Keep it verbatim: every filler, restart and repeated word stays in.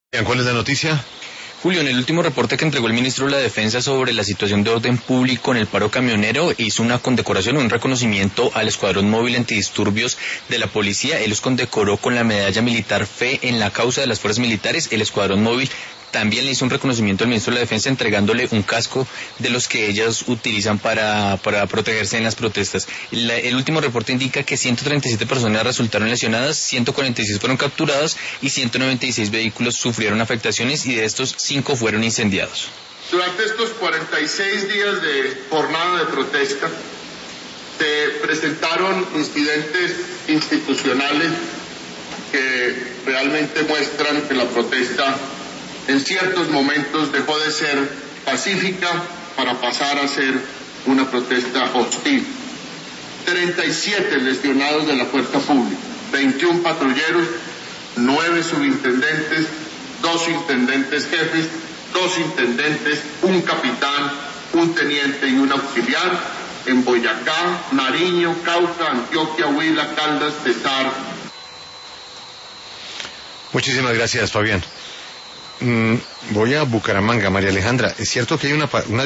¿Cuál es la noticia? Julio, en el último reporte que entregó el ministro de la Defensa sobre la situación de orden público en el paro camionero, hizo una condecoración, un reconocimiento al Escuadrón Móvil Antidisturbios de la Policía. Él los condecoró con la medalla militar Fe en la causa de las fuerzas militares. El Escuadrón Móvil también le hizo un reconocimiento al ministro de la Defensa entregándole un casco de los que ellas utilizan para, para protegerse en las protestas. La, el último reporte indica que ciento treinta y siete personas resultaron lesionadas, ciento cuarenta y seis fueron capturadas y ciento noventa y seis vehículos sufrieron afectaciones y de estos cinco fueron incendiados. Durante estos cuarenta y seis días de jornada de protesta se presentaron incidentes institucionales que realmente muestran que la protesta en ciertos momentos dejó de ser pacífica para pasar a ser una protesta hostil. treinta y siete lesionados de la fuerza pública, veintiún patrulleros, nueve subintendentes, dos intendentes jefes, dos intendentes, un capitán, un teniente y un auxiliar en Boyacá, Nariño, Cauca, Antioquia, Huila, Caldas, Cesar. Muchísimas gracias, Fabián. Mm, voy a Bucaramanga, María Alejandra. ¿Es cierto que hay una, una